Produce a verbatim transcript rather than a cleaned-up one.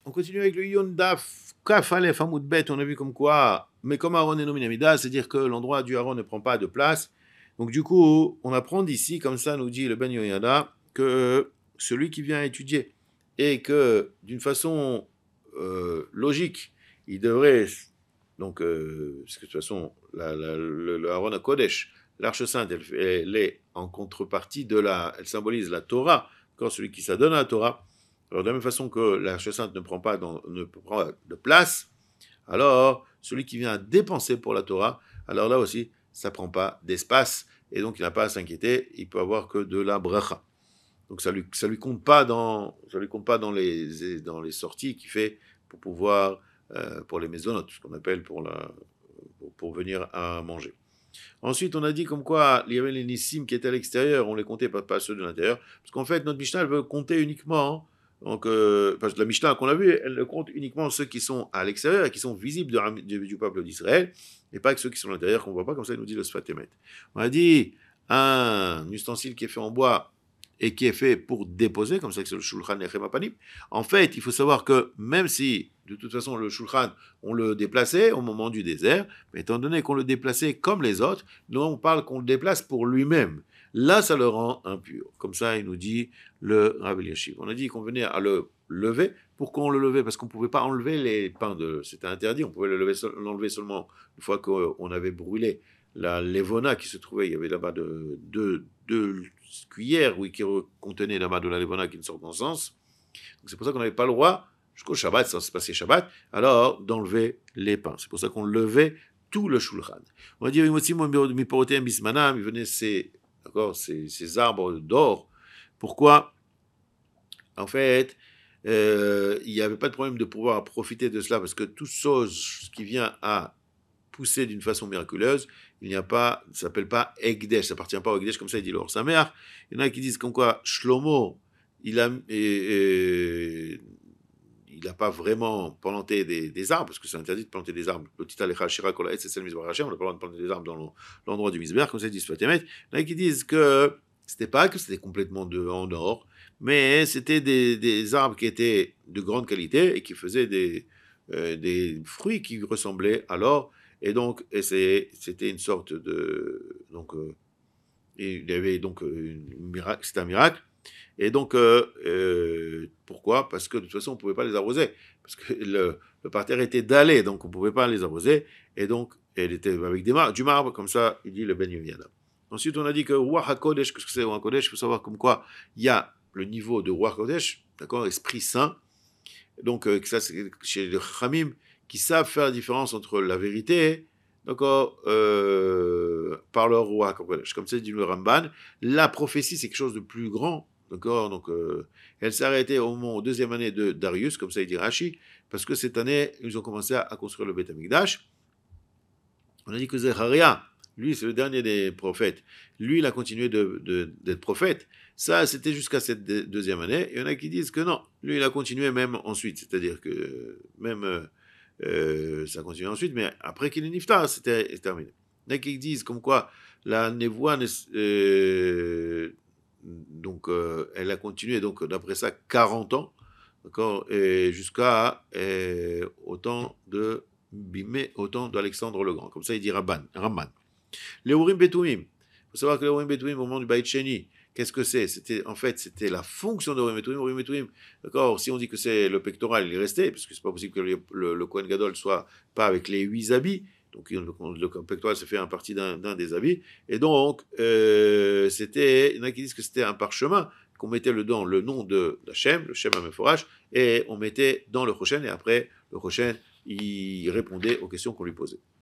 On continue avec le Yon Daf Kaf Aleph Hamoud Bet. On a vu comme quoi, mais comme Aaron est nommé Mida, c'est-à-dire que l'endroit du Aaron ne prend pas de place. Donc du coup, on apprend d'ici, comme ça nous dit le Ben Yoyada, que celui qui vient étudier et que d'une façon euh, logique, il devrait, donc, euh, parce que de toute façon, la, la, le, le Aaron à Kodesh, l'arche sainte, elle, elle est en contrepartie de la, elle symbolise la Torah, quand celui qui s'adonne à la Torah. Alors, de la même façon que l'arche sainte ne prend pas dans, ne prend de place, alors celui qui vient dépenser pour la Torah, alors là aussi, ça ne prend pas d'espace, et donc il n'a pas à s'inquiéter, il peut avoir que de la bracha. Donc ça lui, ça lui compte pas dans, ça lui compte pas dans les, dans les sorties qu'il fait pour pouvoir, euh, pour les maisonnotes, ce qu'on appelle pour, la, pour, pour venir à manger. Ensuite, on a dit comme quoi il y avait les nissim qui étaient à l'extérieur, on les comptait pas, pas ceux de l'intérieur, parce qu'en fait, notre Mishnah, elle veut compter uniquement, donc, euh, parce que la Mishnah qu'on a vue, elle compte uniquement ceux qui sont à l'extérieur et qui sont visibles de, de, du peuple d'Israël, et pas que ceux qui sont à l'intérieur qu'on ne voit pas, comme ça il nous dit le Sfat Emet. On a dit un ustensile qui est fait en bois et qui est fait pour déposer, comme ça que c'est le Shulchan Echem Apanim. En fait, il faut savoir que même si, de toute façon, le Shulchan, on le déplaçait au moment du désert, mais étant donné qu'on le déplaçait comme les autres, nous on parle qu'on le déplace pour lui-même. Là, ça le rend impur. Comme ça, il nous dit le Rav Eliashiv. On a dit qu'on venait à le lever. Pourquoi on le levait? Parce qu'on ne pouvait pas enlever les pains de... C'était interdit, on pouvait le lever, l'enlever seulement une fois qu'on avait brûlé la levona qui se trouvait, il y avait là-bas deux de, de, de cuillères oui, qui contenaient là-bas de la levona qui est une sorte d'encens. Donc c'est pour ça qu'on n'avait pas le droit, jusqu'au Shabbat, ça se passait Shabbat, alors d'enlever les pains. C'est pour ça qu'on levait tout le shulchan. On va dire, il venait ces, ces, ces arbres d'or. Pourquoi? En fait, euh, il n'y avait pas de problème de pouvoir profiter de cela, parce que toute chose qui vient à pousser d'une façon miraculeuse, il n'y a pas, ça s'appelle pas Egdesh, ça appartient pas au Egdesh, comme ça il dit l'or sa mère. Il y en a qui disent comme quoi Shlomo, il a, et, et, il n'a pas vraiment planté des, des arbres, parce que c'est interdit de planter des arbres. Le titre Alecha Shira Kol Haetz Etzel Mizbeach Hashem, on n'a pas le droit de planter des arbres dans l'endroit du Mizbeach, comme ça il dit Sfat Emet. Il y en a qui disent que c'était pas que c'était complètement de, en or, mais c'était des, des arbres qui étaient de grande qualité et qui faisaient des, euh, des fruits qui ressemblaient à l'or. Et donc, et c'était une sorte de... Donc, euh, il y avait donc une miracle, c'était un miracle. Et donc, euh, euh, pourquoi? Parce que de toute façon, on ne pouvait pas les arroser. Parce que le, le parterre était dallé, donc on ne pouvait pas les arroser. Et donc, elle était avec des mar- du marbre, comme ça, il dit le Ben Yehoyada. Ensuite, on a dit que Ruach HaKodesh, qu'est-ce que c'est Ruach HaKodesh? Il faut savoir comme quoi il y a le niveau de Ruach HaKodesh, d'accord, Esprit Saint. Donc, euh, ça, c'est chez les Chamim, qui savent faire la différence entre la vérité, d'accord, euh, par leur roi, comme ça dit le Ramban. La prophétie, c'est quelque chose de plus grand, d'accord, donc euh, elle s'est arrêtée au moment, deuxième année de Darius, comme ça il dit Rashi, parce que cette année, ils ont commencé à, à construire le Beth Amikdash. On a dit que Zecharia, lui, c'est le dernier des prophètes. Lui, il a continué de, de, d'être prophète. Ça, c'était jusqu'à cette deuxième année. Il y en a qui disent que non. Lui, il a continué même ensuite. C'est-à-dire que même euh, euh, ça a continué ensuite, mais après qu'il est niftar, c'était terminé. Il y en a qui disent comme quoi la névoie, euh, donc, euh, elle a continué, donc, d'après ça, quarante ans, d'accord, et jusqu'à euh, autant de Bimé, autant d'Alexandre le Grand. Comme ça, il dit Rabban, Ramban. Les Urim Betumim. Il faut savoir que les Urim Betumim, au moment du Beit Sheni, qu'est-ce que c'est? C'était, en fait, c'était la fonction de Urim Betumim. Urim Betumim, d'accord, si on dit que c'est le pectoral, il est resté, parce que c'est pas possible que le, le, le Kohen Gadol soit pas avec les huit habits. Donc, le, le pectoral se fait en partie d'un, d'un des habits. Et donc, euh, c'était, il y en a qui disent que c'était un parchemin, qu'on mettait dedans le nom de Hachem, le Shem HaMeforash, et on mettait dans le Choshen, et après, le Choshen, il répondait aux questions qu'on lui posait.